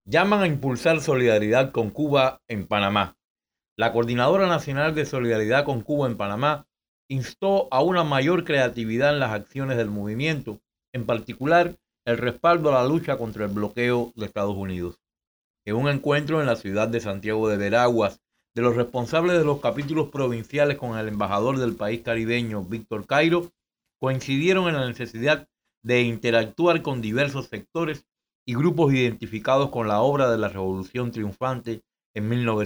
llaman a impulsar solidaridad con Cuba en Panamá. La Coordinadora Nacional de Solidaridad con Cuba en Panamá instó a una mayor creatividad en las acciones del movimiento, en particular el respaldo a la lucha contra el bloqueo de Estados Unidos. En un encuentro en la ciudad de Santiago de Veraguas, de los responsables de los capítulos provinciales con el embajador del país caribeño, Víctor Cairo, coincidieron en la necesidad de interactuar con diversos sectores y grupos identificados con la obra de la Revolución Triunfante en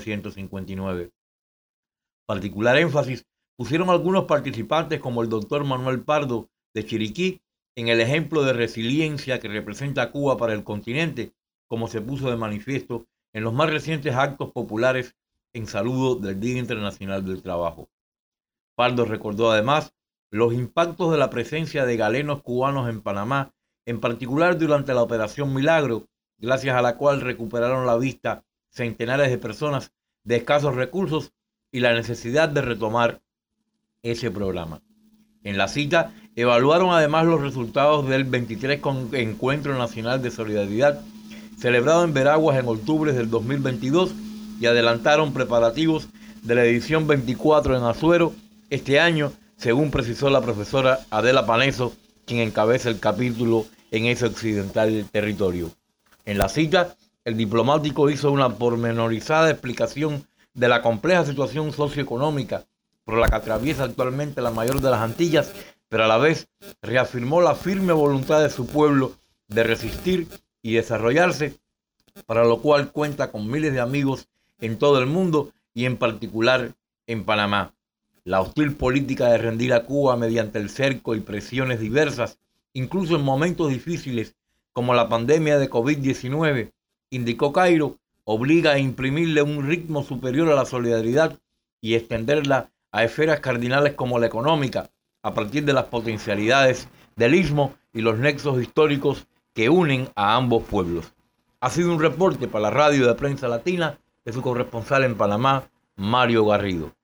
1959. Particular énfasis pusieron algunos participantes como el doctor Manuel Pardo de Chiriquí en el ejemplo de resiliencia que representa Cuba para el continente, como se puso de manifiesto en los más recientes actos populares en saludo del Día Internacional del Trabajo. Pardo recordó además los impactos de la presencia de galenos cubanos en Panamá, en particular durante la Operación Milagro, gracias a la cual recuperaron la vista centenares de personas de escasos recursos y la necesidad de retomar ese programa. En la cita evaluaron además los resultados del 23 Encuentro Nacional de Solidaridad, celebrado en Veraguas en octubre del 2022, y adelantaron preparativos de la edición 24 en Azuero este año, según precisó la profesora Adela Paneso, quien encabeza el capítulo en ese occidental territorio. En la cita, el diplomático hizo una pormenorizada explicación de la compleja situación socioeconómica por la que atraviesa actualmente la mayor de las Antillas, pero a la vez reafirmó la firme voluntad de su pueblo de resistir y desarrollarse, para lo cual cuenta con miles de amigos en todo el mundo y en particular en Panamá. La hostil política de rendir a Cuba mediante el cerco y presiones diversas, incluso en momentos difíciles como la pandemia de COVID-19, indicó Cairo, obliga a imprimirle un ritmo superior a la solidaridad y extenderla a esferas cardinales como la económica, a partir de las potencialidades del istmo y los nexos históricos que unen a ambos pueblos. Ha sido un reporte para la Radio de Prensa Latina de su corresponsal en Panamá, Mario Garrido.